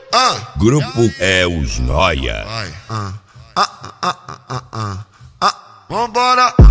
Grupo é os Noia. Vambora.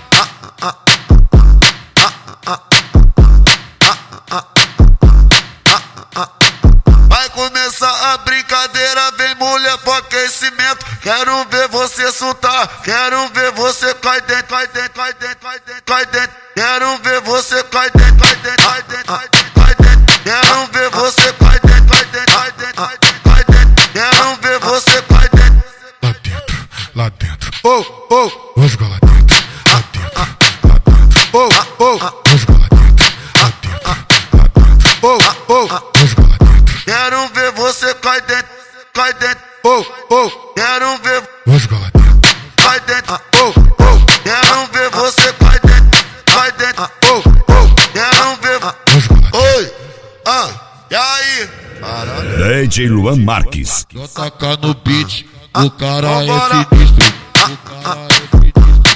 Vai começar a brincadeira, vem mulher pro aquecimento. Quero ver você soltar, quero ver você cai dentro, cai dentro, cai dentro, cai dentro, cai dentro. Quero ver você cai dentro, cai dentro, cai dentro, cai dentro, cai dentro. Quero ver você cai dentro, cai dentro, cai dentro, cai dentro, cai dentro. Quero ver você cai dentro. Lá dentro, lá dentro. Rasga lá dentro, lá dentro, lá dentro. Rasga lá dentro, lá dentro, lá dentro. Rasga lá dentro. Quero ver você cai dentro, cai dentro. Quero ver Rasga lá dentro, cai dentro. Quero ver você cai dentro, cai dentro. Quero ver. rasga lá dentro. Oi, e aí? DJ Luan Marques. Vou tacar no beat, o cara Vambora. é sinistro. O cara é sinistro.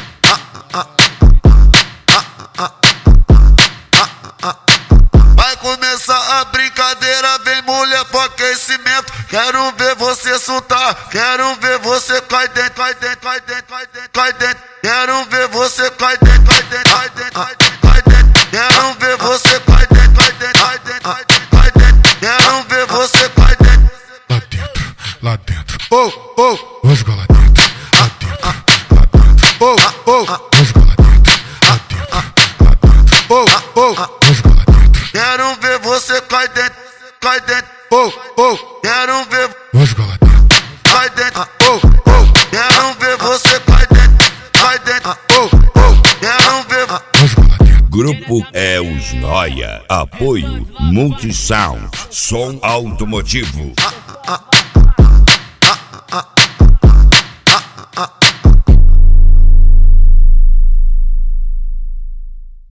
Vai começar a brincadeira, vem mulher pro aquecimento. Quero ver você soltar, quero ver você cai dentro, cai dentro, cai dentro, cai dentro, cai dentro. Quero ver você cai dentro, cai dentro, cai dentro, cai dentro, cai dentro. Quero ver você cai dentro, cai dentro, cai dentro, cai dentro, cai dentro. Quero ver você cai dentro. Lá dentro, lá dentro. Rasga lá dentro, lá dentro, lá dentro. Rasga lá dentro, lá dentro, lá dentro. Rasga lá dentro, Quero ver você cai dentro, cai dentro. Quero ver rasga lá dentro. cai dentro. Quero ver você cai dentro, cai dentro. Quero ver. Rasga lá dentro. Grupo é os Noia. Apoio Multisound. Som automotivo.